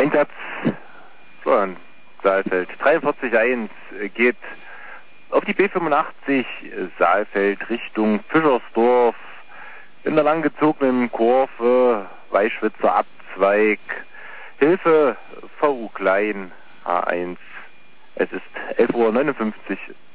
Einsatz, so, Saalfeld 43-1 geht auf die B85 Saalfeld Richtung Fischersdorf in der langgezogenen Kurve Weißschwitzer Abzweig. Hilfe VU Klein H1. Es ist 11:59 Uhr.